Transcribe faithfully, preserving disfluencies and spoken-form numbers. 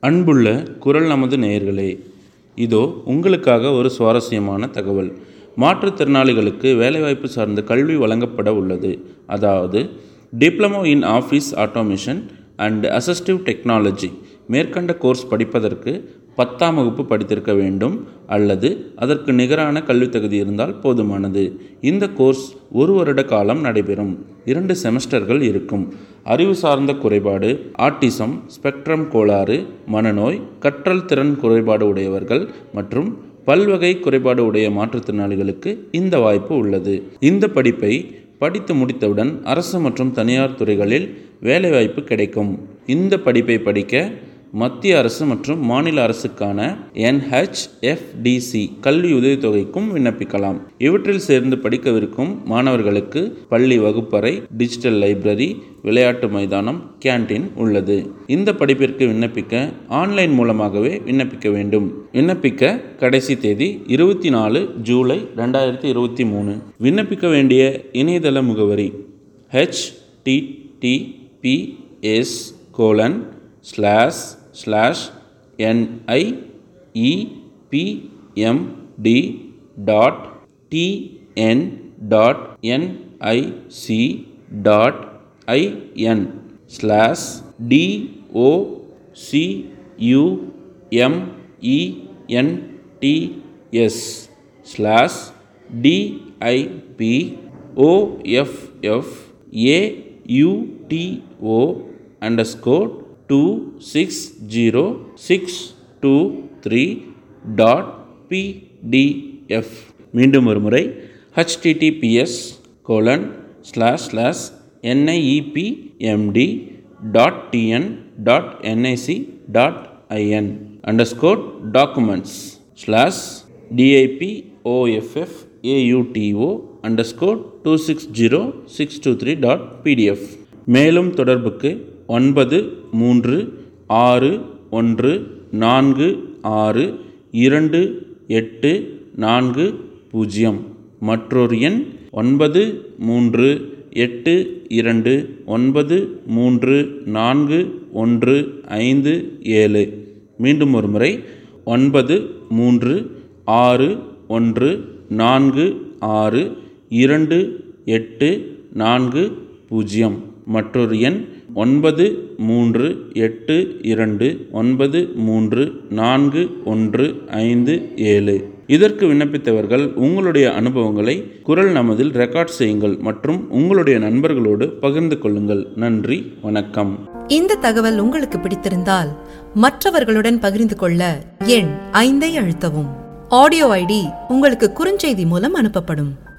அன்புள்ள குரல் நமது நேயர்களே, இதோ உங்களுக்காக ஒரு சுவாரஸ்யமான தகவல். மாற்றுத்திறனாளிகளுக்கு வேலைவாய்ப்பு சார்ந்த கல்வி வழங்கப்பட உள்ளது. அதாவது diploma in office automation and assistive technology. மேற்கண்ட கோர்ஸ் படிப்பதற்கு பத்தாம் வகுப்பு படித்திருக்க வேண்டும் அல்லது அதற்கு நிகரான கல்வி தகுதி இருந்தால் போதுமானது. இந்த கோர்ஸ் ஒரு வருட காலம் நடைபெறும். இரண்டு செமஸ்டர்கள் இருக்கும். அறிவு சார்ந்த குறைபாடு, ஆட்டிசம், ஸ்பெக்ட்ரம் கோளாறு, மனநோய், கற்றல் திறன் குறைபாடு உடையவர்கள் மற்றும் பல்வகை குறைபாடு உடைய மாற்றுத்திறனாளிகளுக்கு இந்த வாய்ப்பு உள்ளது. இந்த படிப்பை படித்து முடித்தவுடன் அரசு மற்றும் தனியார் துறைகளில் வேலைவாய்ப்பு கிடைக்கும். இந்த படிப்பை படிக்க மத்திய அரசு மற்றும் மாநில அரசுக்கான N H F D C கல்வி உதவித்தொகைக்கும் விண்ணப்பிக்கலாம். இவற்றில் சேர்ந்து படிக்கவிருக்கும் மாணவர்களுக்கு பள்ளி வகுப்பறை, டிஜிட்டல் லைப்ரரி, விளையாட்டு மைதானம், கேண்டீன் உள்ளது. இந்த படிப்பிற்கு விண்ணப்பிக்க ஆன்லைன் மூலமாகவே விண்ணப்பிக்க வேண்டும். விண்ணப்பிக்க கடைசி தேதி இருபத்தி நாலு ஜூலை ரெண்டாயிரத்தி இருபத்தி மூணு. விண்ணப்பிக்க வேண்டிய இணையதள முகவரி H T T P S colon slash slash NIEPMD dot TN dot NIC dot IN slash DOCUMENTS slash DIPOFF AUTO underscore two six zero six two three dot PDF. மீண்டும் ஒரு முறை HTTPS colon slash slash NIEPMD dot TN dot NIC dot IN underscore documents slash DIPOFF AUTO underscore two six zero six two three dot PDF. மேலும் தொடர்புக்கு ஒன்பது மூன்று ஆறு ஒன்று நான்கு ஆறு இரண்டு எட்டு நான்கு பூஜ்ஜியம். மற்றொரு எண் ஒன்பது மூன்று எட்டு இரண்டு ஒன்பது மூன்று நான்கு ஒன்று ஐந்து ஏழு. மீண்டும் ஒரு முறை ஒன்பது மூன்று ஆறு ஒன்று நான்கு ஆறு இரண்டு எட்டு நான்கு பூஜ்ஜியம். மற்றொரு எண் ஒன்பது மூன்று எட்டு இரண்டு ஒன்பது மூன்று நான்கு ஒன்று ஐந்து ஏழு. இதற்கு விண்ணப்பித்தவர்கள் உங்களுடைய அனுபவங்களை குரல் நமதில் ரெக்கார்ட் செய்யுங்கள் மற்றும் உங்களுடைய நண்பர்களோடு பகிர்ந்து கொள்ளுங்கள். நன்றி, வணக்கம். இந்த தகவல் உங்களுக்கு பிடித்திருந்தால் மற்றவர்களுடன் பகிர்ந்து கொள்ள எண் ஐந்தை அழுத்தவும். ஆடியோ ஐடி உங்களுக்கு குறுஞ்செய்தி மூலம் அனுப்பப்படும்.